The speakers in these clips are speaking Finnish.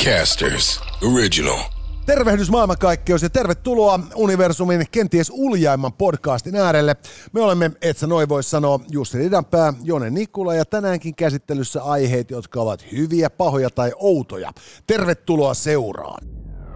Podcasters Original. Tervehdys maailmankaikkeus ja tervetuloa Universumin kenties uljaimman podcastin äärelle. Me olemme, et sä noin vois sanoa, Jussi Ridanpää, Jone Nikula ja tänäänkin käsittelyssä aiheet, jotka ovat hyviä, pahoja tai outoja. Tervetuloa seuraan.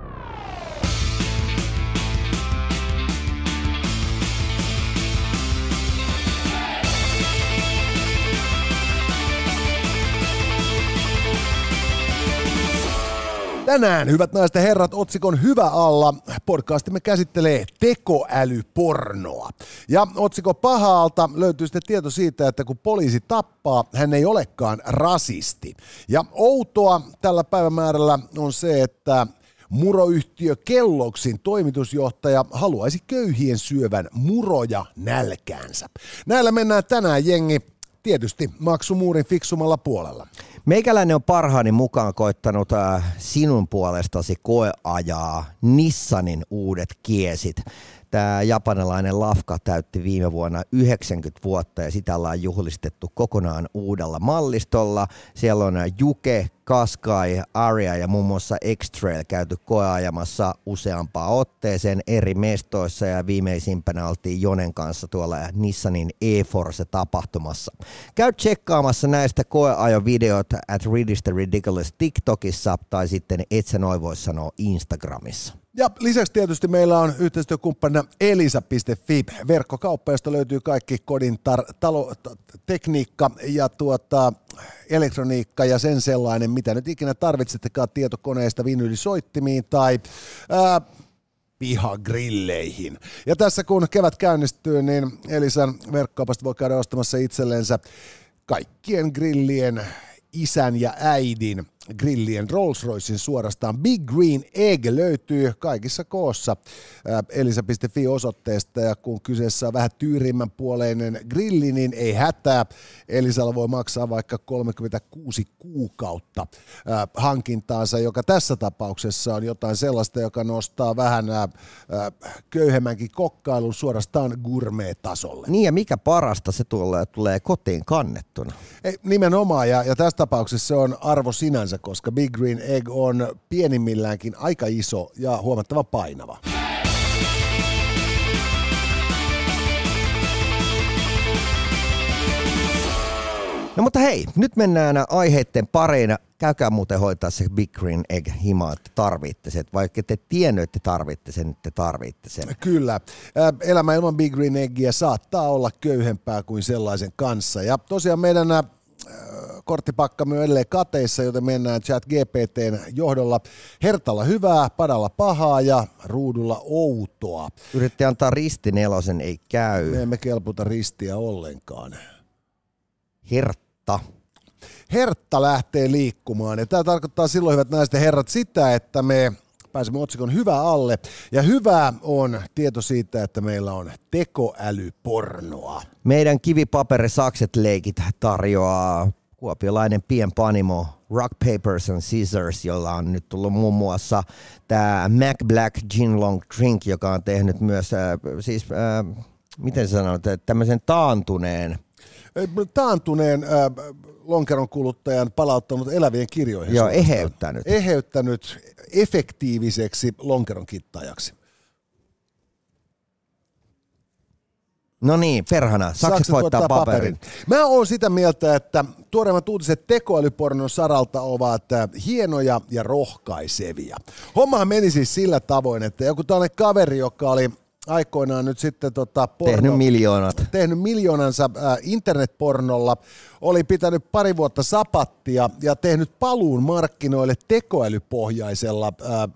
Tänään, hyvät naiset ja herrat, otsikon Hyvä alla podcastimme käsittelee tekoälypornoa. Ja otsikon Paha alta löytyy sitten tieto siitä, että kun poliisi tappaa, hän ei olekaan rasisti. Ja outoa tällä päivämäärällä on se, että muroyhtiö Kelloggsin toimitusjohtaja haluaisi köyhien syövän muroja nälkäänsä. Näillä mennään tänään, jengi, tietysti maksumuurin fiksumalla puolella. Meikäläinen on parhaani mukaan koittanut sinun puolestasi koeajaa Nissanin uudet kiesit. Tämä japanilainen lafka täytti viime vuonna 90 vuotta ja sitä ollaan juhlistettu kokonaan uudella mallistolla. Siellä on Juke, Qashqai, Aria ja muun muassa X-Trail käyty koeajamassa useampaan otteeseen eri mestoissa ja viimeisimpänä oltiin Jonen kanssa tuolla Nissanin E-Force-tapahtumassa. Käy tsekkaamassa näistä koeajovideot at Ridista Ridiculous TikTokissa tai sitten et sä noin vois sanoa Instagramissa. Ja lisäksi tietysti meillä on yhteistyökumppanina elisa.fi, verkkokauppa, josta löytyy kaikki kodin tekniikka ja elektroniikka ja sen sellainen, mitä nyt ikinä tarvitsettekaan tietokoneista vinyylisoittimiin tai pihagrilleihin. Ja tässä kun kevät käynnistyy, niin Elisan verkkokaupasta voi käydä ostamassa itsellensä kaikkien grillien isän ja äidin grillien Rolls-Roycen suorastaan. Big Green Egg löytyy kaikissa koossa elisa.fi-osoitteesta ja kun kyseessä on vähän tyyrimmän puoleinen grilli, niin ei hätää. Elisalla voi maksaa vaikka 36 kuukautta hankintaansa, joka tässä tapauksessa on jotain sellaista, joka nostaa vähän köyhemmänkin kokkailun suorastaan gourmet-tasolle. Niin ja mikä parasta, se tulee kotiin kannettuna. Nimenomaan ja tässä tapauksessa se on arvo sinänsä, koska Big Green Egg on pienimmilläänkin aika iso ja huomattava painava. No mutta hei, nyt mennään aiheiden pariin. Käykää muuten hoitaa se Big Green Egg himaa, että tarvitte sen. Vaikka te tiennyt, että tarvitte sen, te tarvitte sen. Kyllä. Elämä ilman Big Green Eggia saattaa olla köyhempää kuin sellaisen kanssa. Ja tosiaan meidän korttipakkamme on edelleen kateissa, joten mennään ChatGPT:n johdolla. Hertalla hyvää, padalla pahaa ja ruudulla outoa. Yritti antaa risti nelosen, ei käy. Me emme kelputa ristiä ollenkaan. Hertta lähtee liikkumaan ja tämä tarkoittaa silloin, hyvät naiset ja herrat, sitä, että me pääsemme otsikon Hyvä alle. Ja hyvä on tieto siitä, että meillä on tekoälypornoa. Meidän kivipaperisakset-leikit tarjoaa kuopiolainen pienpanimo Rock, Papers and Scissors, jolla on nyt tullut muun muassa tämä Mac Black Gin Long Drink, joka on tehnyt myös, miten sanot, tämmöisen taantuneen lonkeron kuluttajan palauttanut elävien kirjoihin. Joo, eheyttänyt efektiiviseksi lonkeron kittaajaksi. No niin, perhana, sakset voittaa paperin. Mä oon sitä mieltä, että tuoreimmat uutiset tekoälypornon saralta ovat hienoja ja rohkaisevia. Hommahan meni siis sillä tavoin, että joku tällainen kaveri, joka oli aikoinaan nyt sitten tehnyt miljoonansa internetpornolla, oli pitänyt pari vuotta sapattia ja tehnyt paluun markkinoille tekoälypohjaisella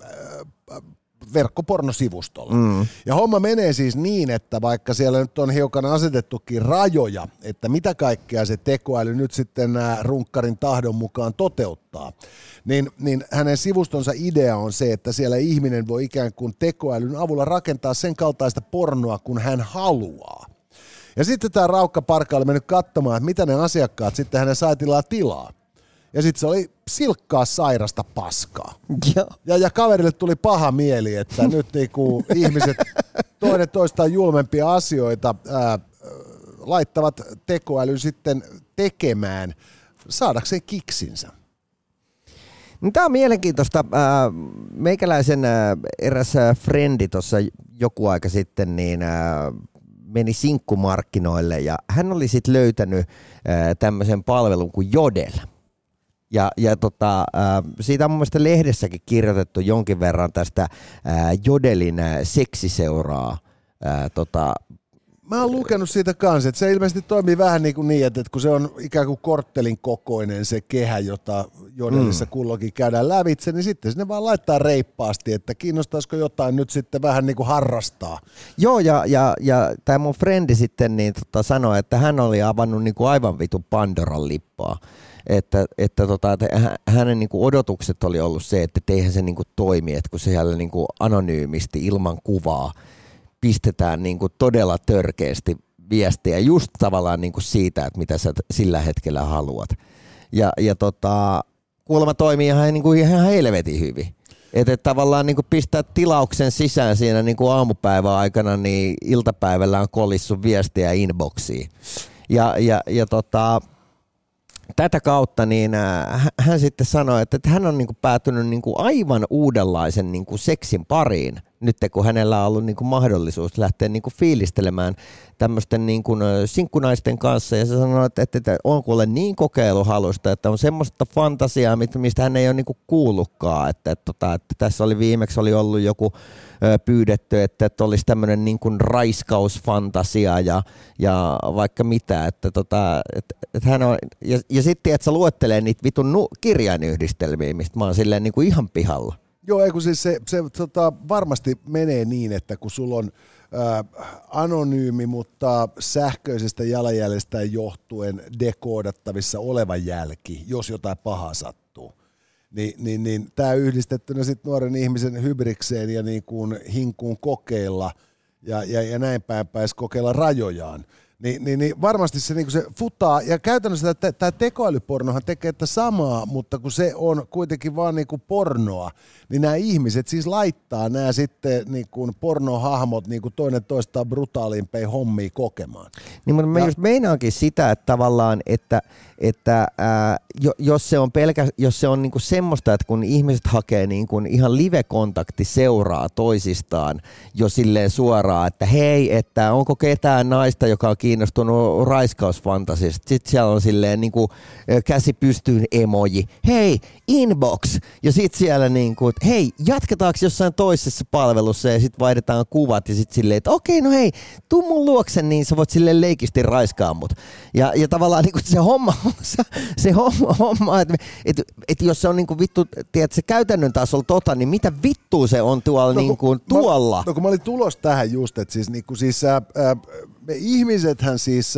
verkkopornosivustolla. Ja homma menee siis niin, että vaikka siellä nyt on hiukan asetettukin rajoja, että mitä kaikkea se tekoäly nyt sitten runkkarin tahdon mukaan toteuttaa, niin hänen sivustonsa idea on se, että siellä ihminen voi ikään kuin tekoälyn avulla rakentaa sen kaltaista pornoa, kun hän haluaa. Ja sitten tämä raukkaparka oli mennyt katsomaan, että mitä ne asiakkaat sitten hänen saitillaan tilaa. Ja sitten se oli silkkaa sairasta paskaa. Ja kaverille tuli paha mieli, että nyt niinku ihmiset toinen toistaan julmempia asioita laittavat tekoälyn sitten tekemään saadakseen kiksinsä. Tämä on mielenkiintoista. Meikäläisen eräs frendi tuossa joku aika sitten niin meni sinkkumarkkinoille ja hän oli sitten löytänyt tämmöisen palvelun kuin Jodel. Ja siitä on mun mielestä lehdessäkin kirjoitettu jonkin verran tästä Jodelin seksiseuraa. Mä oon lukenut siitä kanssa, että se ilmeisesti toimii vähän niin, että kun se on ikään kuin korttelin kokoinen se kehä, jota Jodelissa kulloinkin käydään lävitse, niin sitten sinne vaan laittaa reippaasti, että kiinnostaisiko jotain nyt sitten vähän niin kuin harrastaa. Joo, ja tämä mun frendi sitten niin sanoi, että hän oli avannut niin kuin aivan vitun Pandoran lippaa. Että hänen niin kuin odotukset oli ollut se, että eihän se niin kuin toimi, että kun se siellä niin kuin anonyymisti ilman kuvaa pistetään niin kuin todella törkeästi viestiä just tavallaan niin kuin siitä, että mitä sä sillä hetkellä haluat. Ja kuulemma toimii ihan helvetin hyvin. Että tavallaan niin kuin pistää tilauksen sisään siinä niin kuin aamupäivän aikana, niin iltapäivällä on kolissut viestiä inboxiin. Tätä kautta niin hän sitten sanoi, että hän on niinku päätynyt niinku aivan uudenlaisen niinku seksin pariin, nyt kun hänellä on ollut niinku mahdollisuus lähteä niinku fiilistelemään tämmöisten niinku sinkkunaisten kanssa. Ja se sanoi, että on kuule niin kokeiluhalusta, että on semmoista fantasiaa, mistä hän ei ole niinku kuullutkaan. Että tässä oli viimeksi ollut joku pyydetty, että olisi tämmöinen niin kuin raiskausfantasia ja vaikka mitä, että hän on, ja sitten että sä luettelee niitä vitun kirjainyhdistelmiä, mistä mä oon silleen niin kuin ihan pihalla. Joo, ei kun siis se varmasti menee niin, että kun sulla on anonyymi, mutta sähköisestä jalanjäljestä johtuen dekoodattavissa oleva jälki, jos jotain pahaa sattuu. Niin tämä yhdistettynä sitten nuoren ihmisen hybrikseen ja niin kuin hinkuun kokeilla ja näin päin pääsi kokeilla rajojaan. Niin varmasti se, niin kuin se futaa, ja käytännössä tämä tekoälypornohan tekee tätä samaa, mutta kun se on kuitenkin vaan niin kuin pornoa, niin nämä ihmiset siis laittaa nämä sitten niin kuin pornohahmot niin kuin toinen toistaan brutaalimpia hommia kokemaan. Niin, mutta mä just meinaankin sitä, että tavallaan, että jos se on niinku semmoista, että kun ihmiset hakee niinku ihan live-kontakti seuraa toisistaan jo silleen suoraan, että hei, että onko ketään naista, joka on kiinnostunut raiskausfantasiasta. Sitten siellä on silleen niinku käsi pystyyn emoji, hei, inbox. Ja sitten siellä niinku, että hei, jatketaanko jossain toisessa palvelussa ja sitten vaihdetaan kuvat ja sitten silleen, että okei, no hei, tuu mun luokse, niin sä voit silleen leikisti raiskaa mut. Ja tavallaan niinku se homma, että jos se on niinku vittu, tiedät, se käytännön tasolla niin mitä vittua se on tuolla tuolla? No kun mä olin tulos tähän just, että siis, niinku, siis me ihmisethän siis,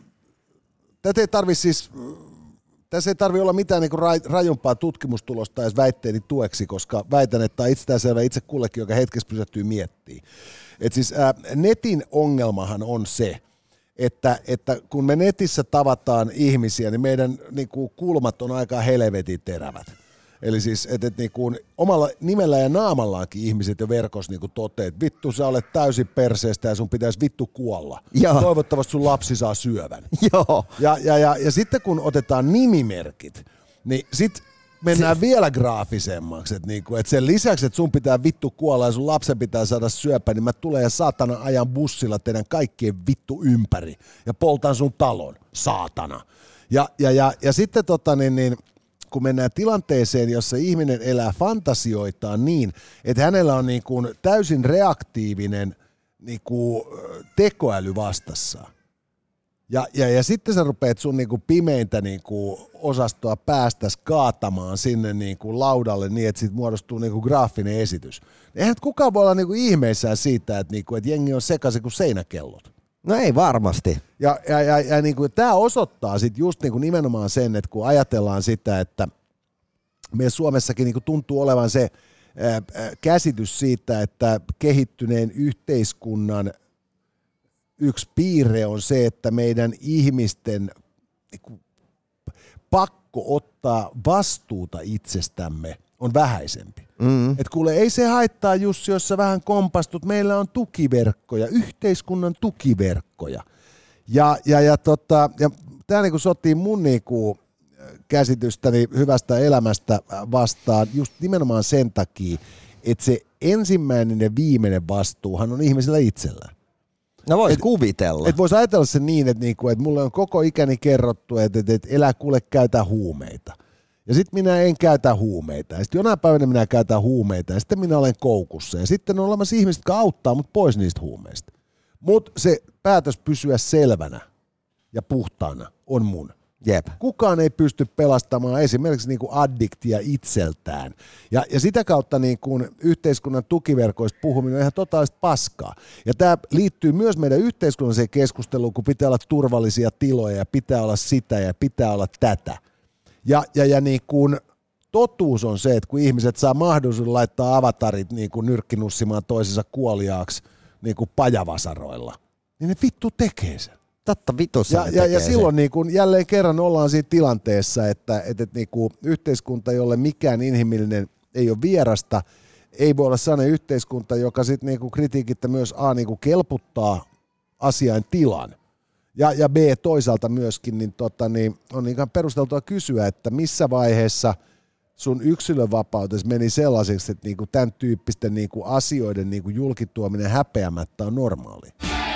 tässä ei tarvitse olla mitään niinku rajumpaa tutkimustulosta edes väitteeni tueksi, koska väitän, että tämä on itsestäänselvä itse kullekin, joka hetkessä pysähtyy miettimään. Et siis netin ongelmahan on se, että kun me netissä tavataan ihmisiä, niin meidän niinku kulmat on aika helvetin terävät. Eli siis, että niinku omalla nimellä ja naamallaankin ihmiset jo verkossa niinku toteaa, että vittu sä olet täysin perseestä ja sun pitäisi vittu kuolla. Joo. Toivottavasti sun lapsi saa syövän. Joo. Ja sitten kun otetaan nimimerkit, niin sit mennään vielä graafisemmaksi, että niinku, et sen lisäksi, että sun pitää vittu kuolla ja sun lapsen pitää saada syöpä, niin mä tulen ja saatana ajan bussilla teidän kaikkien vittu ympäri ja poltan sun talon, saatana. Ja sitten kun mennään tilanteeseen, jossa ihminen elää fantasioitaan niin, että hänellä on niinku täysin reaktiivinen niinku tekoäly vastassaan. Ja sitten sä rupeat sun niinku pimeintä niinku osastoa päästäs kaatamaan sinne niinku laudalle niin, että siitä muodostuu niinku graafinen esitys. Eihän kukaan voi olla niinku ihmeissään siitä, että niinku, et jengi on sekaisin kuin seinäkellot. No ei varmasti. Ja niinku, tämä osoittaa sit just niinku nimenomaan sen, että kun ajatellaan sitä, että meidän Suomessakin niinku tuntuu olevan se käsitys siitä, että kehittyneen yhteiskunnan yksi piirre on se, että meidän ihmisten pakko ottaa vastuuta itsestämme on vähäisempi. Et kuule, ei se haittaa, Jussi, jos sä vähän kompastut. Meillä on tukiverkkoja, yhteiskunnan tukiverkkoja. Ja tämä niinku sotii mun niinku käsitystäni hyvästä elämästä vastaan just nimenomaan sen takia, että se ensimmäinen ja viimeinen vastuuhan on ihmisellä itsellään. No vois kuvitella. Että vois ajatella se niin, että mulle on koko ikäni kerrottu, että elä kuule käytä huumeita. Ja sitten minä en käytä huumeita. Ja sitten jonain päivänä minä käytän huumeita. Ja sitten minä olen koukussa. Ja sitten on olemassa ihmiset, jotka auttaa mut pois niistä huumeista. Mutta se päätös pysyä selvänä ja puhtaana on mun. Jep. Kukaan ei pysty pelastamaan esimerkiksi addiktia itseltään. Ja sitä kautta yhteiskunnan tukiverkoista puhuminen on ihan totaalista paskaa. Ja tämä liittyy myös meidän yhteiskunnalliseen keskusteluun, kun pitää olla turvallisia tiloja ja pitää olla sitä ja pitää olla tätä. Ja totuus on se, että kun ihmiset saa mahdollisuuden laittaa avatarit nyrkkinussimaan toisensa kuoliaaksi pajavasaroilla, niin ne vittu tekee sen. Totta vitussa ja silloin jälleen kerran ollaan siinä tilanteessa, että yhteiskunta, jolle mikään inhimillinen ei ole vierasta, ei voi olla sellainen yhteiskunta, joka sitten kritiikittä myös kelputtaa asiain tilan. Ja B toisaalta myöskin on ihan perusteltua kysyä, että missä vaiheessa sun yksilönvapautesi meni sellaiseksi, että tämän tyyppisten asioiden julkituominen häpeämättä on normaali.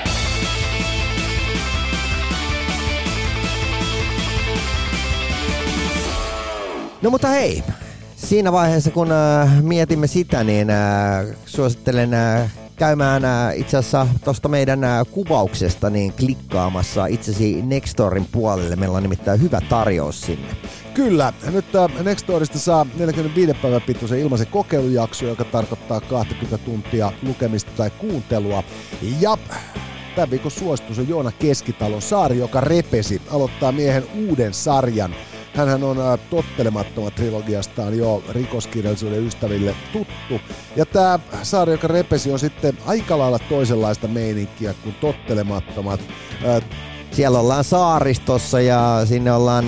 No mutta hei, siinä vaiheessa kun mietimme sitä, niin suosittelen käymään itse asiassa tuosta meidän kuvauksesta niin klikkaamassa itsesi Nextorin puolelle. Meillä on nimittäin hyvä tarjous sinne. Kyllä, nyt Nextorista saa 45 päivän pituisen ilmaisen kokeilujakso, joka tarkoittaa 20 tuntia lukemista tai kuuntelua. Ja tämän viikon suositus on Joona Keskitalon Saari, joka repesi, aloittaa miehen uuden sarjan. Hänhän on Tottelemattomat trilogiastaan jo rikoskirjallisuuden ystäville tuttu. Ja tämä Saari, joka repesi, on sitten aika lailla toisenlaista meininkiä kuin Tottelemattomat. Siellä ollaan saaristossa ja sinne ollaan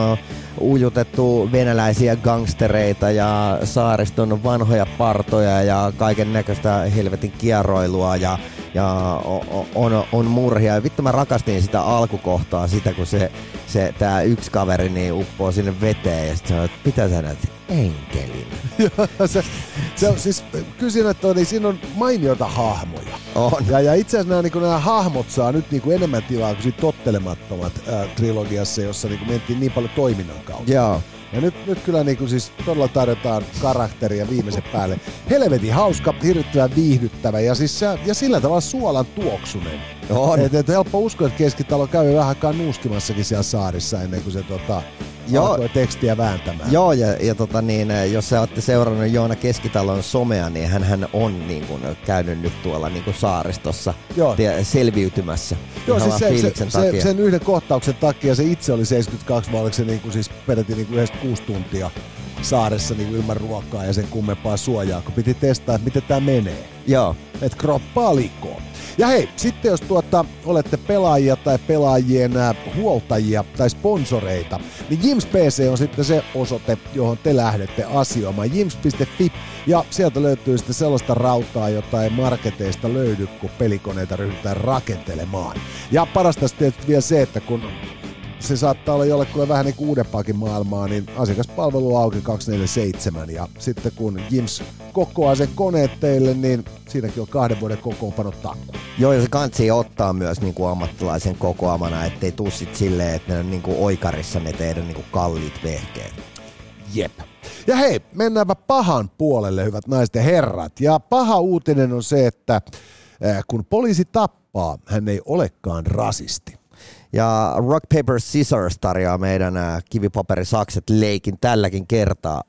ujutettu venäläisiä gangstereita ja saariston vanhoja partoja ja kaiken näköistä helvetin kieroilua ja on murhia. Ja vittu mä rakastin sitä alkukohtaa, sitä kun tää yksi kaveri niin uppoo sinne veteen ja sit sanoo, että mitä sä näet? Enkelin. se on siis, kyllä siinä on mainioita hahmoja. On. Ja itse asiassa nämä hahmot saa nyt enemmän tilaa kuin siitä Tottelemattomat trilogiassa, jossa mentiin niin paljon toiminnan kautta. Joo. Ja nyt kyllä siis todella tarjotaan karakteria viimeisen päälle. Helvetin hauska, hirvittävän viihdyttävä ja sillä tavalla suolan tuoksunen. On. Et helppo uskoa, että Keskitalo käy vähän aikaa nuuskimassakin siellä saarissa ennen kuin se alkoi tekstiä vääntämään. Joo, ja jos sä olette seurannut Joona Keskitalon somea, niin hän on käynyt nyt tuolla saaristossa selviytymässä. Joo, siis sen yhden kohtauksen takia se itse oli 72, vaan oliko se siis peräti 96 tuntia saaressa ilman ruokaa ja sen kummempaa suojaa, kun piti testaa, että miten tää menee. Joo. Että kroppaa likoon. Ja hei, sitten jos olette pelaajia tai pelaajien huoltajia tai sponsoreita, niin Jims PC on sitten se osoite, johon te lähdette asioimaan. Jims.fi, ja sieltä löytyy sitten sellaista rautaa, jota ei marketeista löydy, kun pelikoneita ryhdytään rakentelemaan. Ja parasta tietysti vielä se, että kun se saattaa olla jollekulle vähän uudempaakin maailmaa, niin asiakaspalvelu on auki 247, ja sitten kun Jims kokoaa sen koneet teille, niin siinäkin on 2 vuoden kokoonpano takku. Joo, ja se kansi ottaa myös ammattilaisen kokoamana, ettei tuu sit silleen, että ne on oikarissa ne teidän kalliit vehkeet. Jep. Ja hei, mennäänpä pahan puolelle, hyvät naiset ja herrat. Ja paha uutinen on se, että kun poliisi tappaa, hän ei olekaan rasisti. Ja Rock Paper Scissors tarjoaa meidän kivipaperisakset leikin tälläkin kertaa.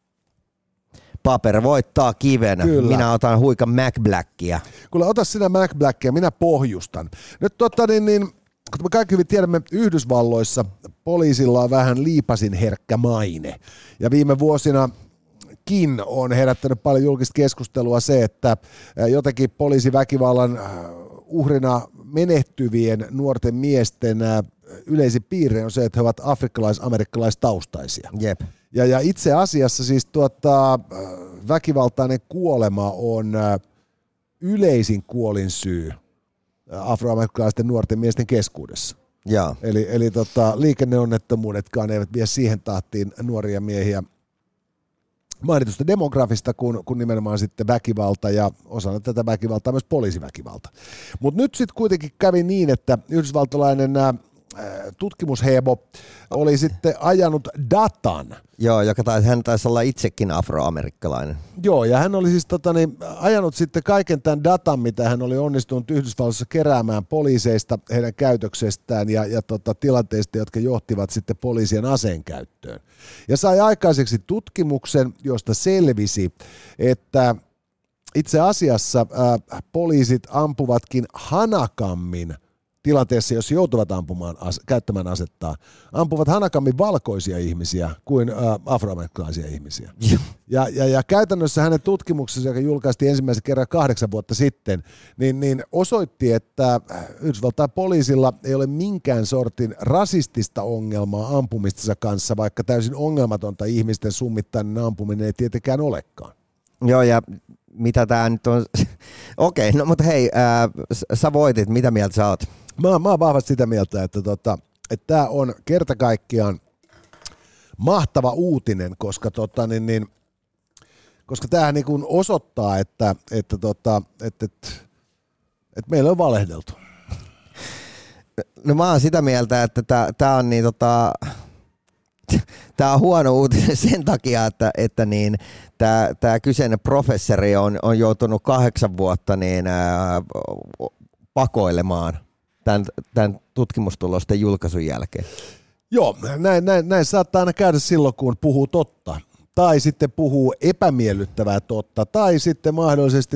Paper voittaa kiven. Kyllä. Minä otan huika Mac Blackia. Kuule, ota sinä Mac Blackia, minä pohjustan. Nyt kun me kaikki hyvin tiedämme, Yhdysvalloissa poliisilla on vähän liipasin herkkä maine. Ja viime vuosinakin on herättänyt paljon julkista keskustelua se, että jotenkin poliisiväkivallan uhrina menehtyvien nuorten miesten yleisin piirre on se, että he ovat afrikkalais-amerikkalaistaustaisia. Jep. Ja itse asiassa siis väkivaltainen kuolema on yleisin kuolinsyy afroamerikkalaisten nuorten miesten keskuudessa. Eli liikenneonnettomuudetkaan eivät vie siihen tahtiin nuoria miehiä mainitusta demografista, kun nimenomaan sitten väkivalta ja osana tätä väkivaltaa myös poliisiväkivalta. Mutta nyt sitten kuitenkin kävi niin, että yhdysvaltalainen tutkimushebo oli sitten ajanut datan. Joo, hän taisi olla itsekin afroamerikkalainen. Joo, ja hän oli siis ajanut sitten kaiken tämän datan, mitä hän oli onnistunut Yhdysvalloissa keräämään poliiseista, heidän käytöksestään ja tilanteista, jotka johtivat sitten poliisien aseen käyttöön. Ja sai aikaiseksi tutkimuksen, josta selvisi, että itse asiassa poliisit ampuvatkin hanakammin tilanteessa, jos joutuvat käyttämään asettaa, ampuvat hanakammin valkoisia ihmisiä kuin afroamerikkalaisia ihmisiä. Ja käytännössä hänen tutkimuksensa, joka julkaistiin ensimmäisen kerran 8 vuotta sitten, niin osoitti, että Yhdysvaltain poliisilla ei ole minkään sortin rasistista ongelmaa ampumistensa kanssa, vaikka täysin ongelmatonta ihmisten summittainen ampuminen ei tietenkään olekaan. Joo, ja mitä tää nyt on? Okei, no mutta hei, sä voitit, mitä mieltä sä oot? Mä oon vahvasti sitä mieltä, että tämä on kerta kaikkiaan mahtava uutinen, koska koska tämähän niin kuin osoittaa, että meillä on valehdeltu. No mä oon sitä mieltä, että tää on niin tämä on huono uutinen sen takia, että tämä kyseinen professori on joutunut 8 vuotta pakoilemaan tämän tutkimustulosten julkaisun jälkeen. Joo, näin saattaa aina käydä silloin, kun puhuu totta. Tai sitten puhuu epämiellyttävää totta. Tai sitten mahdollisesti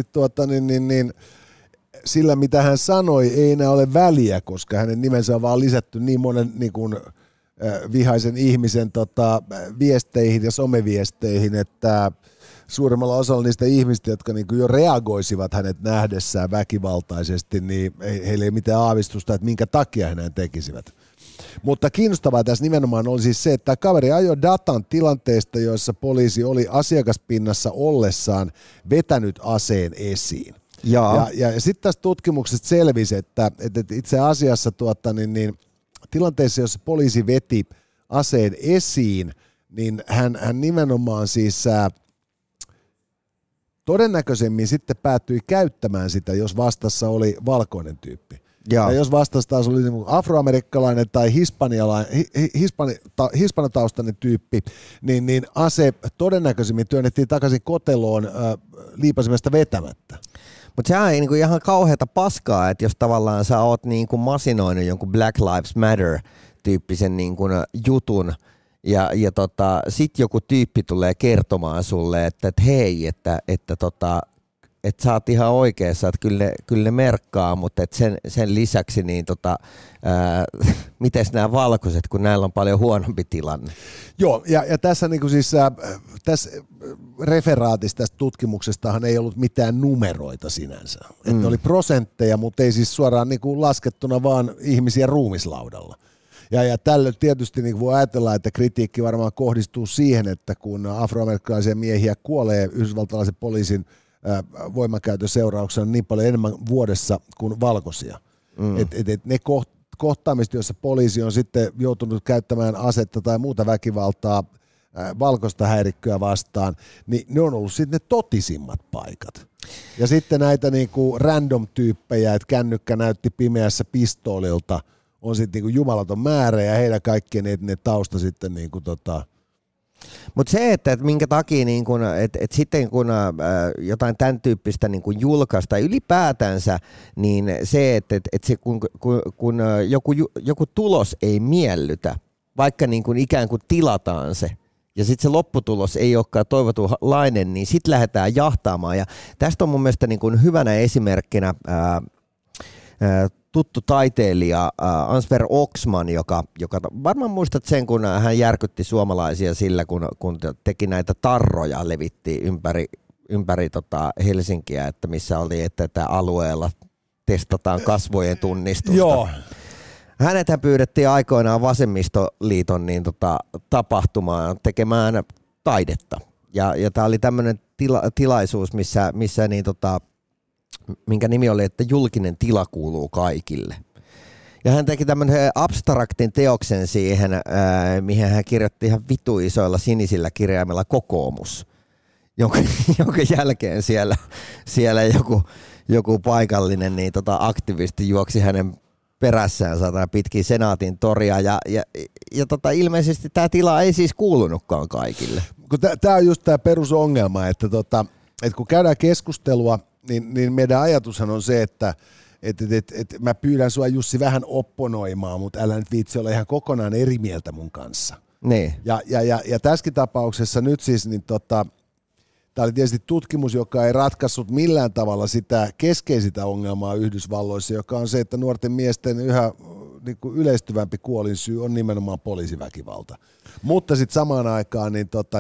sillä, mitä hän sanoi, ei enää ole väliä, koska hänen nimensä on vaan lisätty niin monen vihaisen ihmisen viesteihin ja someviesteihin, että suurimmalla osalla niistä ihmistä, jotka jo reagoisivat hänet nähdessään väkivaltaisesti, niin heillä ei mitään aavistusta, että minkä takia he näin tekisivät. Mutta kiinnostavaa tässä nimenomaan oli siis se, että kaveri ajoi datan tilanteesta, joissa poliisi oli asiakaspinnassa ollessaan vetänyt aseen esiin. Ja sitten tästä tutkimuksesta selvisi, että itse asiassa tilanteessa, jossa poliisi veti aseen esiin, niin hän nimenomaan siis todennäköisemmin sitten päättyi käyttämään sitä, jos vastassa oli valkoinen tyyppi. Ja jos vastassa taas oli afroamerikkalainen tai hispanotaustainen tyyppi, niin ase todennäköisemmin työnnettiin takaisin koteloon liipasimesta vetämättä. Mutta sehän ei niinku ihan kauheata paskaa, että jos tavallaan sä oot niinku masinoinut jonkun Black Lives Matter-tyyppisen niinku jutun, ja sit joku tyyppi tulee kertomaan sulle, että hei, että sä oot ihan oikeassa, että kyllä ne merkkaa, mutta et sen lisäksi niin mites nämä valkoiset, kun näillä on paljon huonompi tilanne. Joo, ja tässä niinku siis tässä referaatissa tästä tutkimuksestahan ei ollut mitään numeroita sinänsä. Ne oli prosentteja, mutta ei siis suoraan niinku laskettuna vaan ihmisiä ruumislaudalla. Ja tällöin tietysti niin voi ajatella, että kritiikki varmaan kohdistuu siihen, että kun afroamerikkalaisia miehiä kuolee yhdysvaltalaisen poliisin voimankäytön seurauksena niin paljon enemmän vuodessa kuin valkoisia. Et ne kohtaamiset, joissa poliisi on sitten joutunut käyttämään asetta tai muuta väkivaltaa valkoista häirikköä vastaan, niin ne on ollut sitten ne totisimmat paikat. Ja sitten näitä niinku random-tyyppejä, että kännykkä näytti pimeässä pistoolilta, on sitten niinku jumalaton määrä ja heillä kaikkien ne tausta sitten niinku Mutta se, että minkä takia niinku, et sitten kun jotain tämän tyyppistä niinku julkaista ylipäätänsä, niin se, että se kun joku tulos ei miellytä, vaikka niinku ikään kuin tilataan se, ja sitten se lopputulos ei olekaan toivotunlainen, niin sitten lähdetään jahtaamaan. Ja tästä on mun mielestä niinku hyvänä esimerkkinä tuttu taiteilija Ansver Oxman, joka varmaan muistat sen, kun hän järkytti suomalaisia sillä, kun teki näitä tarroja, levitti ympäri Helsinkiä, että missä oli, että alueella testataan kasvojen tunnistusta. Joo. Hänethän pyydettiin aikoinaan Vasemmistoliiton tapahtumaan tekemään taidetta. Ja tämä oli tämmöinen tilaisuus, missä minkä nimi oli, että julkinen tila kuuluu kaikille. Ja hän teki tämmöisen abstraktin teoksen siihen, mihin hän kirjoitti ihan vitu isoilla sinisillä kirjaimilla kokoomus, jonka jälkeen siellä joku paikallinen niin aktivisti juoksi hänen perässään pitkin Senaatin toria ja ilmeisesti tämä tila ei siis kuulunutkaan kaikille. Tämä on just tämä perusongelma, että kun käydään keskustelua, niin meidän ajatushan on se, että mä pyydän sua Jussi vähän opponoimaan, mutta älä nyt viitsi olla ihan kokonaan eri mieltä mun kanssa. Niin. Ja tässäkin tapauksessa nyt siis, niin tämä oli tietysti tutkimus, joka ei ratkaissut millään tavalla sitä keskeisintä ongelmaa Yhdysvalloissa, joka on se, että nuorten miesten yhä niin kuin yleistyvämpi kuolinsyy on nimenomaan poliisiväkivalta. Mutta sitten samaan aikaan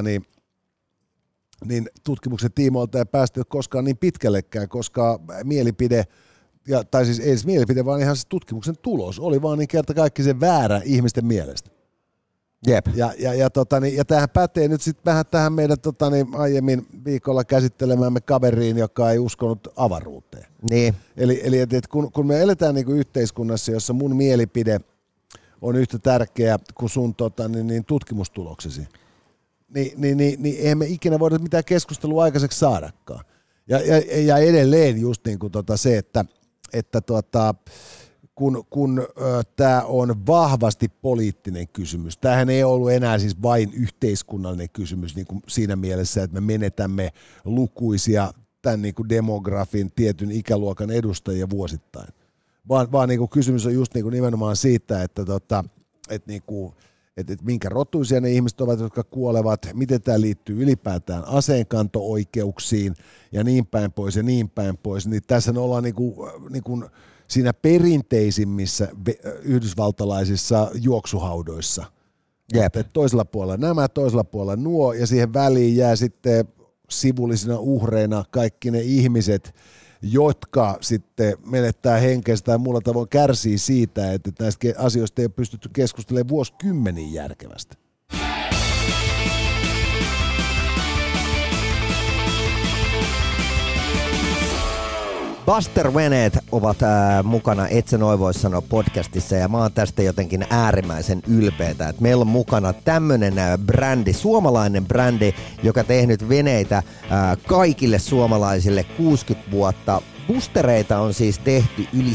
niin tutkimuksen tiimoilta ei päästy koskaan niin pitkällekään, koska mielipide, tai siis ei edes mielipide, vaan ihan se tutkimuksen tulos oli vaan niin kerta kaikki se väärä ihmisten mielestä. Jep. Ja tämähän pätee nyt sitten vähän tähän meidän aiemmin viikolla käsittelemäämme kaveriin, joka ei uskonut avaruuteen. Niin. Eli kun me eletään niin kuin yhteiskunnassa, jossa mun mielipide on yhtä tärkeä kuin sun niin tutkimustuloksesi, niin eihän me ikinä voida mitään keskustelua aikaiseksi saadakaan. Ja edelleen just niin kuin se, että kun tämä on vahvasti poliittinen kysymys. Tämähän ei ollut enää siis vain yhteiskunnallinen kysymys niin kuin siinä mielessä, että me menetämme lukuisia tämän niin kuin demografin tietyn ikäluokan edustajia vuosittain. Vaan niin kuin kysymys on just niin kuin nimenomaan siitä, että minkä rotuisia ne ihmiset ovat, jotka kuolevat, miten tämä liittyy ylipäätään aseenkanto-oikeuksiin ja niin päin pois ja niin päin pois. Niin tässä ollaan niin kuin siinä perinteisimmissä yhdysvaltalaisissa juoksuhaudoissa. Että toisella puolella nämä, toisella puolella nuo, ja siihen väliin jää sitten sivullisina uhreina kaikki ne ihmiset, jotka sitten menettää henkeensä tai muulla tavoin kärsii siitä, että näistä asioista ei ole pystytty keskustelemaan vuosikymmeniin järkevästi. Buster Veneet ovat mukana Et sä noin vois sanoa -podcastissa, ja mä oon tästä jotenkin äärimmäisen ylpeätä, että meillä on mukana tämmönen brändi, suomalainen brändi, joka tehnyt veneitä kaikille suomalaisille 60 vuotta. Bustereita on siis tehty yli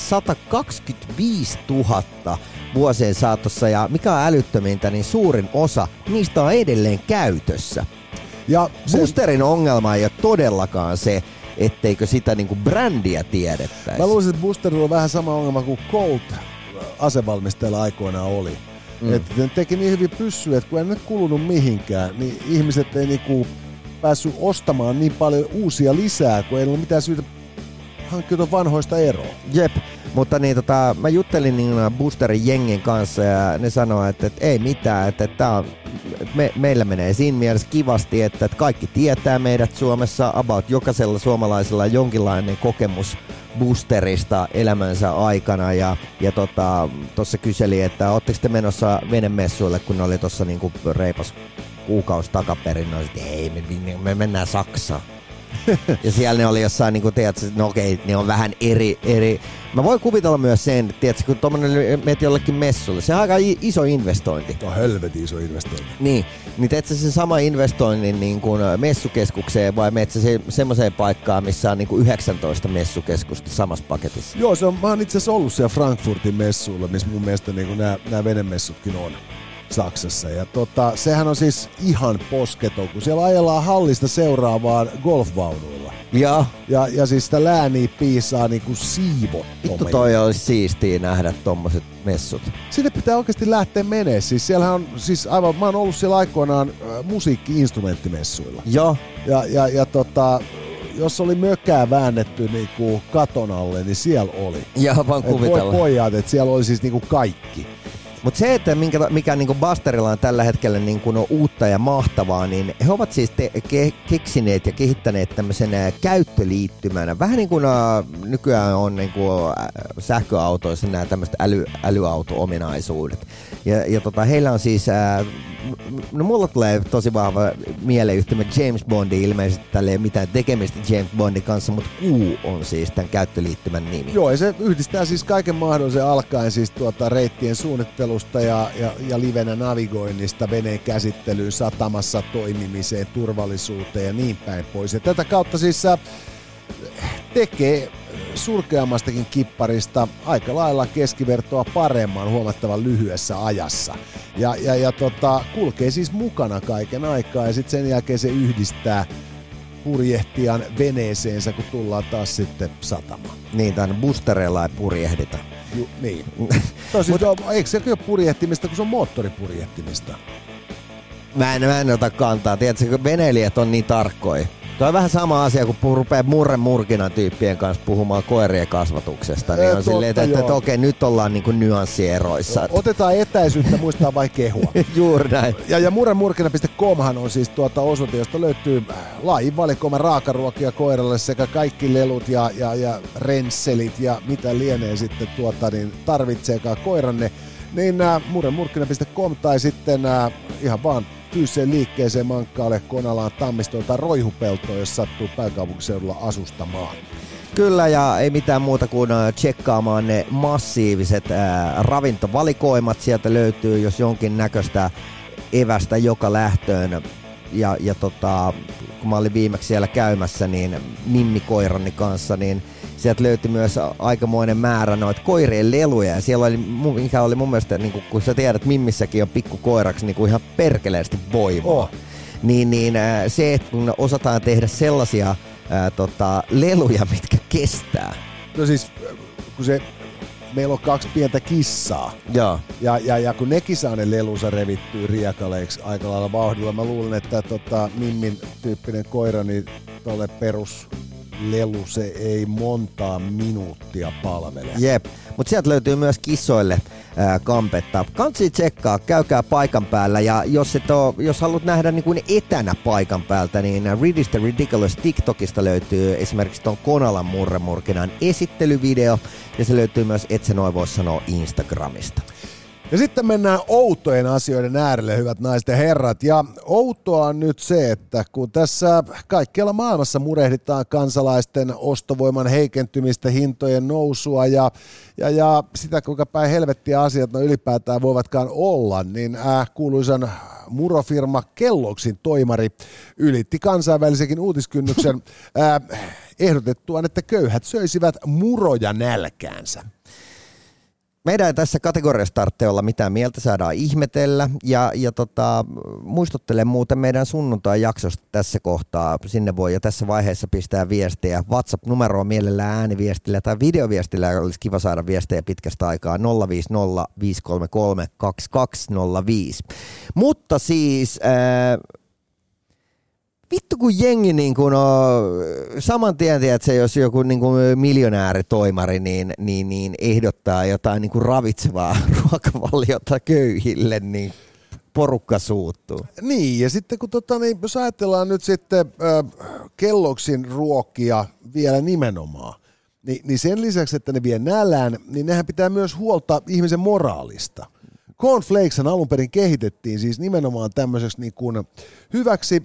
125 000 vuosien saatossa, ja mikä on älyttömintä, niin suurin osa niistä on edelleen käytössä. Ja Busterin ongelma ei ole todellakaan se, etteikö sitä niinku brändiä tiedettäisi. Mä luulisin, että Busterilla on vähän sama ongelma kuin Colt asevalmistajalla aikoinaan oli. Että ne teki niin hyvin pyssyjä, että kun ei nyt kulunut mihinkään, niin ihmiset ei niinku päässyt ostamaan niin paljon uusia lisää, kun ei ollut mitään syytä hankkiutua vanhoista eroa. Jep, mutta niin, mä juttelin niin Busterin jengin kanssa ja ne sanoo, että ei mitään, että tää on, meillä menee siinä mielessä kivasti, että kaikki tietää meidät Suomessa, about jokaisella suomalaisella on jonkinlainen kokemus Busterista elämänsä aikana, ja tuossa kyseli, että ootteko te menossa venemessuille, kun ne oli tuossa niinku reipas kuukausi takaperin, no sitten ei, me mennään Saksaan. Ja siellä ne oli jossain, niin kuin tiedätkö, no okei, ne on vähän eri. Mä voin kuvitella myös sen, tiedätkö, kun tommonen meet jollekin messulle, se on aika iso investointi. On helvetin iso investointi. Niin teetkö se sama investoinnin niin kuin messukeskukseen, vai meet sä semmoiseen paikkaan, missä on niin kuin 19 messukeskusta samassa paketissa? Joo, mä oon itse asiassa ollut siellä Frankfurtin messuilla, missä mun mielestä niin nämä venemessutkin on Saksassa. Ja sehän on siis ihan posketon, kun siellä ajellaan hallista seuraavaan golfvaunuilla. Ja siis sitä lääniä piisaa niinku siivottomia. Vittu toi olisi siistiä nähdä tommoset messut. Sinne pitää oikeasti lähteä menee. Siis siellähän on, siis aivan, mä oon ollut siellä aikoinaan musiikki-instrumenttimessuilla. Joo. Ja jos oli mökää väännetty niinku katon alle, niin siellä oli. Joo, vaan kuvitella. Pojat, että siellä oli siis niinku kaikki. Mutta se, että mikä niinku Busterilla on tällä hetkellä niinku on uutta ja mahtavaa, niin he ovat siis keksineet ja kehittäneet tämmöisen käyttöliittymänä. Vähän niin kuin nykyään on niinku sähköautoissa nämä tämmöiset älyauto-ominaisuudet. Ja heillä on siis no mulla tulee tosi vahva mieleyhtymä James Bondi, ilmeisesti tällä ei ole mitään tekemistä James Bondin kanssa, mutta Q on siis tämän käyttöliittymän nimi. Joo, ja se yhdistää siis kaiken mahdollisen alkaen siis reittien suunnittelusta ja livenä navigoinnista, veneen käsittelyyn, satamassa toimimiseen, turvallisuuteen ja niin päin pois. Ja tätä kautta siis tekee surkeammastakin kipparista aika lailla keskivertoa paremman huomattavan lyhyessä ajassa. Ja kulkee siis mukana kaiken aikaa ja sitten sen jälkeen se yhdistää purjehtijan veneeseensä, kun tullaan taas sitten satamaan. Niin, tämän boostereilla ei purjehdita. Niin. Eikö se ole purjehtimista, kun se on moottoripurjehtimista? Mä en ota kantaa. Tiedätkö, kun veneilijät on niin tarkkoja. Tuo on vähän sama asia, kun rupeaa Murren tyyppien kanssa puhumaan koirien kasvatuksesta. Niin on silleen, että okei, nyt ollaan niinku nyanssieroissa. Otetaan etäisyyttä, muistaa vain kehua. Juuri näin. Ja murrenmurkina.comhan on siis osoite, josta löytyy laajin valikoima raakaruokia koiralle sekä kaikki lelut ja rensselit ja mitä lienee sitten niin tarvitseekaan koiranne. Niin murrenmurkina.com tai sitten ihan vaan fyysiseen liikkeeseen mankkaalle Konalaan, Tammistoon tai Roihupeltoon, jos sattuu pääkaupunkiseudulla asustamaan. Kyllä, ja ei mitään muuta kuin tsekkaamaan ne massiiviset ravintovalikoimat. Sieltä löytyy jos jonkin näköistä evästä joka lähtöön. Ja kun mä olin viimeksi siellä käymässä niin Mimmi-koirani kanssa, niin sieltä löytyi myös aikamoinen määrä noita koirien leluja. Ja siellä oli, mikä oli mun mielestä, niin kun sä tiedät, Mimmissäkin on pikkukoiraksi niin kuin ihan perkeleesti voimaa. Niin se, että kun osataan tehdä sellaisia leluja, mitkä kestää. No siis, kun meillä on 2 pientä kissaa. Joo. Ja kun nekin saa ne lelunsa revittyä riekaleiksi aika lailla vauhdilla, mä luulen, että Mimmin tyyppinen koira, niin tolle peruslelu se ei montaa minuuttia palvele. Jep, mutta sieltä löytyy myös kissoille kampetta. Kansi tsekkaa, käykää paikan päällä ja jos haluat nähdä niin kuin etänä paikan päältä, niin Ridis the Ridiculous TikTokista löytyy esimerkiksi ton Konalan Murrenmurkinan esittelyvideo ja se löytyy myös, et sä noin voi sanoa, Instagramista. Ja sitten mennään outojen asioiden äärelle, hyvät naiset ja herrat. Ja outoa on nyt se, että kun tässä kaikkialla maailmassa murehditaan kansalaisten ostovoiman heikentymistä, hintojen nousua ja sitä, kuinka päin helvettiä asiat ylipäätään voivatkaan olla, niin kuuluisan murofirma Kelloggsin toimari ylitti kansainvälisenkin uutiskynnyksen ehdotettuaan, että köyhät söisivät muroja nälkäänsä. Meidän ei tässä kategoriassa tarvitse olla mitään mieltä, saadaan ihmetellä ja muistuttelen muuten meidän sunnuntai-jaksosta tässä kohtaa. Sinne voi jo tässä vaiheessa pistää viestejä. WhatsApp-numeroa mielellään ääniviestillä tai videoviestillä olisi kiva saada viestejä pitkästä aikaa 050 533 2205. Mutta siis vittu kun jengi niin kun on saman tien, että jos joku niin kuin miljonääritoimari niin ehdottaa jotain niin kuin ravitsevaa ruokavaliota köyhille, niin porukka suuttuu. Niin, ja sitten kun jos ajatellaan nyt sitten Kelloggsin ruokia vielä nimenomaan, niin sen lisäksi, että ne vie nälään, niin nehän pitää myös huolta ihmisen moraalista. Cornflakeshan alun perin kehitettiin siis nimenomaan tämmöiseksi niin kuin hyväksi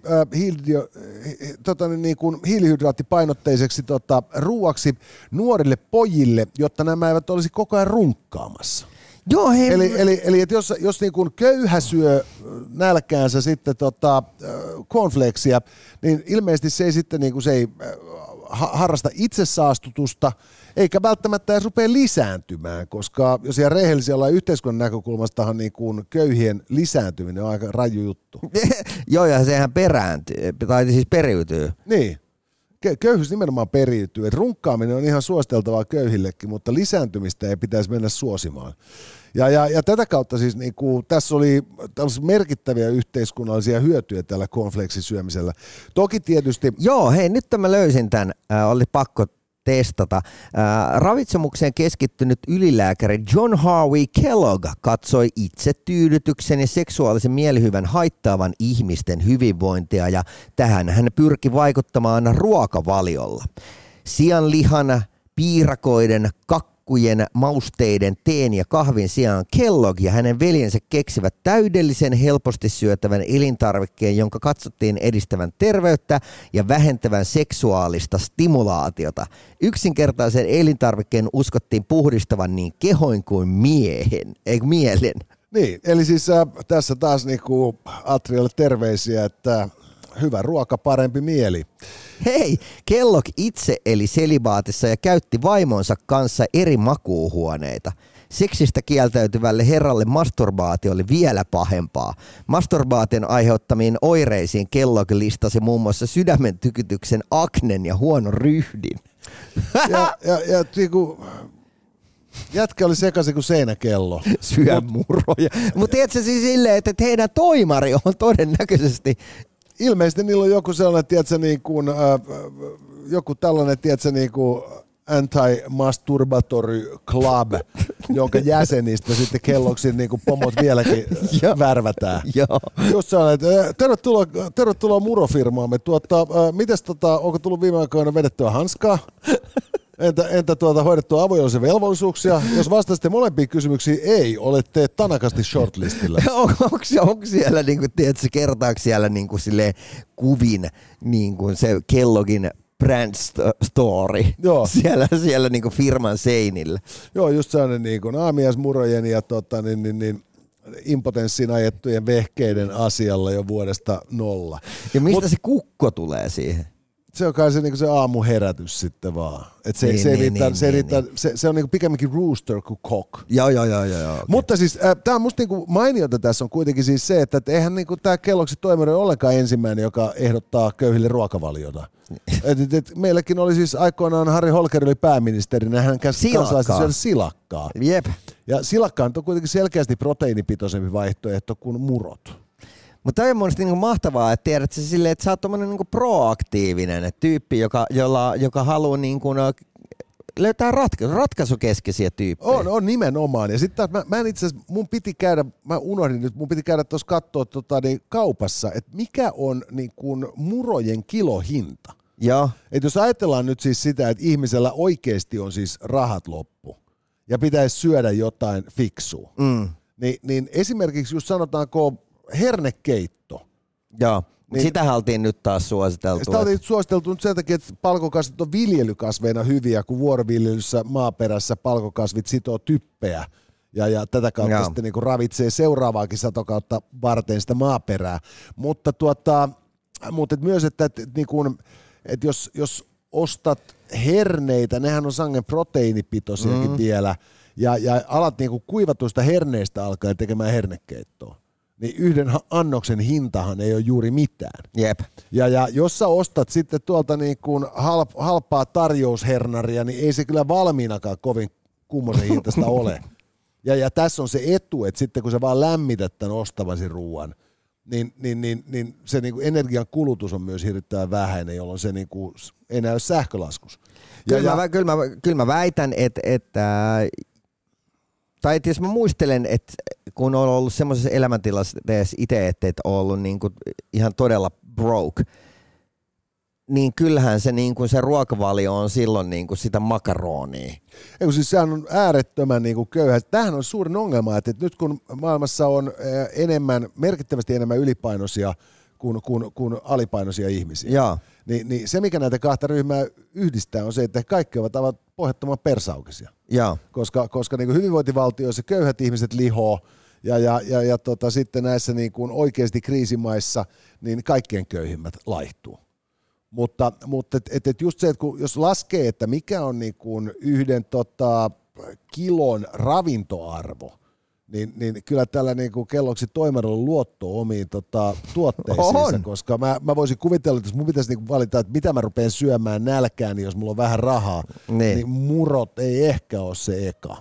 hiilihydraattipainotteiseksi ruuaksi nuorille pojille, jotta nämä eivät olisi koko ajan runkkaamassa. Joo, hei. Eli että jos niin kuin köyhä syö nälkäänsä sitten cornflakesia, niin ilmeisesti se ei sitten niin kuin se ei harrasta itsesaastutusta, eikä välttämättä edes rupea lisääntymään, koska jos ihan rehellisiä ollaan yhteiskunnan näkökulmastahan niin kuin köyhien lisääntyminen on aika raju juttu. Joo, ja sehän periytyy. Niin. Köyhyys nimenomaan periytyy. Et runkkaaminen on ihan suositeltavaa köyhillekin, mutta lisääntymistä ei pitäisi mennä suosimaan. Ja tätä kautta siis tässä oli merkittäviä yhteiskunnallisia hyötyjä tällä cornflakesin syömisellä. Toki tietysti... Joo, hei, nyt mä löysin tämän. Oli pakko testata. Ravitsemukseen keskittynyt ylilääkäri John Harvey Kellogg katsoi itsetyydytyksen ja seksuaalisen mielihyvän haittaavan ihmisten hyvinvointia ja tähän hän pyrki vaikuttamaan ruokavaliolla. Sianlihan, piirakoiden, akkujen, mausteiden, teen ja kahvin sijaan Kellogg ja hänen veljensä keksivät täydellisen helposti syötävän elintarvikkeen, jonka katsottiin edistävän terveyttä ja vähentävän seksuaalista stimulaatiota. Yksinkertaisen elintarvikkeen uskottiin puhdistavan niin kehoin kuin mielen. Niin, eli siis tässä taas niinku Atrialle terveisiä, että hyvä ruoka, parempi mieli. Hei, Kellogg itse eli selibaatissa ja käytti vaimonsa kanssa eri makuuhuoneita. Seksistä kieltäytyvälle herralle masturbaatio oli vielä pahempaa. Masturbaation aiheuttamiin oireisiin Kellogg listasi muun muassa sydämen tykytyksen, aknen ja huonon ryhdin. Ja niinku, jätkä oli sekaisin kuin seinäkello. Syömuroja. Mutta tiedätkö siis silleen, että heidän toimari on todennäköisesti... Ilmeisesti niillä on joku sellainen, tiedätkö, niin kuin, joku tällainen, tiedätkö, niin kuin anti-masturbatory club, jonka jäsenistä sitten Kelloggsin niin kuin pomot vieläkin värvätään. Just sellainen, että tervetuloa murofirmaamme. Mites onko tullut viime aikoina vedettyä hanskaa? Entä hoidettua aviollisia velvollisuuksia? Jos vastasitte molempiin kysymyksiin ei, olette tanakasti shortlistilla. Onko siellä, niin kuin, tiedätkö, kertaako siellä niin kuin, silleen, kuvin niin kuin se Kelloggin brand story siellä niin kuin firman seinillä? Joo, just sellainen niin kuin aamiaismurojen ja impotenssiin ajettujen vehkeiden asialla jo vuodesta 0. Ja mistä se kukko tulee siihen? Se on kai se, niin se aamuherätys sitten vaan. Et se on niin pikemminkin rooster kuin cock. Joo. Okay. Mutta siis tämä on musta niin mainiota tässä on kuitenkin siis se, että eihän niin tämä Kelloggsin toimija ole ollenkaan ensimmäinen, joka ehdottaa köyhille ruokavaliota. Meilläkin oli siis aikoinaan Harri Holkeri oli pääministerinä, hän käsi kansalaisesti syödä silakkaa. Jep. Ja silakka on kuitenkin selkeästi proteiinipitoisempi vaihtoehto kuin murot. Mutta tämä on mielestäni niin mahtavaa, että tiedät sä silleen, että sä oot tommonen niin proaktiivinen tyyppi, joka haluaa niin kuin löytää ratkaisukeskeisiä tyyppejä. On nimenomaan. Ja sitten mä en itse asiassa, mun piti käydä tuossa katsoa kaupassa, että mikä on niin kuin murojen kilohinta. Joo. Et jos ajatellaan nyt siis sitä, että ihmisellä oikeasti on siis rahat loppu ja pitäisi syödä jotain fiksua, niin esimerkiksi just sanotaanko hernekeitto. Joo, niin, sitähän oltiin nyt taas suositeltu. Sitä oltiin suositeltu nyt sen takia, että palkokasvit on viljelykasveina hyviä, kun vuoroviljelyssä maaperässä palkokasvit sitoo typpeä ja tätä kautta sitten niin kuin ravitsee seuraavaakin satokautta varten sitä maaperää. Mutta myös, että niin kuin, että jos ostat herneitä, nehän on sangen proteiinipitoisiakin vielä, ja alat niin kuin kuivatuista herneistä alkaen tekemään hernekeittoa, niin yhden annoksen hintahan ei ole juuri mitään. Jep. Ja jos sä ostat sitten tuolta niin kuin halpaa tarjoushernaria, niin ei se kyllä valmiinakaan kovin kummoisen hintaista ole. Ja tässä on se etu, että sitten kun sä vaan lämmität tämän ostamasi ruuan, niin se niin kuin energian kulutus on myös hirvittävän vähäinen, jolloin se niin kuin ei näy sähkölaskus. Kyllä mä väitän, että tai jos mä muistelen, että kun on ollut semmoisessa elämäntilassa itse, että on ollut niin kuin ihan todella broke, niin kyllähän se, niin kuin se ruokavalio on silloin niin kuin sitä makaronia. Siis sehän on äärettömän niin kuin köyhä. Tämähän on suurin ongelma, että nyt kun maailmassa on merkittävästi enemmän ylipainoisia kuin alipainoisia ihmisiä, niin se mikä näitä kahta ryhmää yhdistää on se, että kaikki ovat aivan pohjattoman persaukisia. Koska niin kuin hyvinvointivaltioissa köyhät ihmiset lihoo ja sitten näissä niin kuin oikeasti kriisimaissa niin kaikkein köyhimmät laihtuu. Mutta just se, että jos laskee, että mikä on niin kuin yhden kilon ravintoarvo, niin kyllä tällä niin kuin Kelloggsin toimarilla on luotto omiin tuotteisiinsa, koska mä voisin kuvitella, että jos mun pitäisi niin valita, että mitä mä rupean syömään nälkään, niin jos mulla on vähän rahaa, niin murot ei ehkä ole se eka.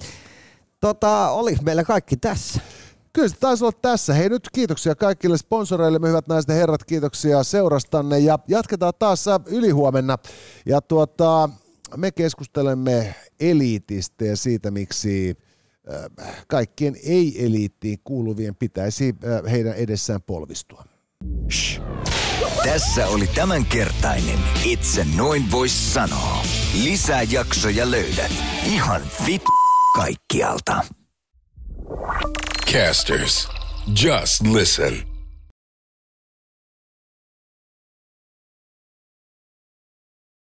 Oliko meillä kaikki tässä? Kyllä se taisi olla tässä. Hei, nyt kiitoksia kaikille sponsoreille, me hyvät naiset ja herrat, kiitoksia seurastanne ja jatketaan taas ylihuomenna. Ja me keskustelemme eliitistä ja siitä, miksi kaikkien ei-eliittiin kuuluvien pitäisi heidän edessään polvistua. Shh. Tässä oli tämänkertainen Itse noin vois sanoa. Lisää jaksoja löydät ihan kaikkialta. Casters, just listen.